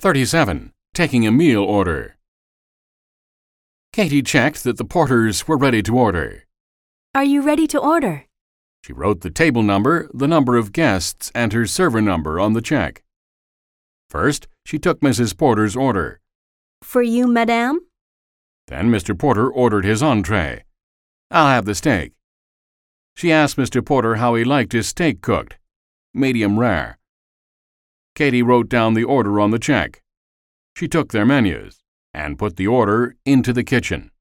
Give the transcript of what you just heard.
37. Taking a meal order. Katie checked that the porters were ready to order. Are you ready to order? She wrote the table number, the number of guests, and her server number on the check. First, she took Mrs. Porter's order. For you, madame? Then Mr. Porter ordered his entree. I'll have the steak. She asked Mr. Porter how he liked his steak cooked. Medium rare. Katie wrote down the order on the check. She took their menus and put the order into the kitchen.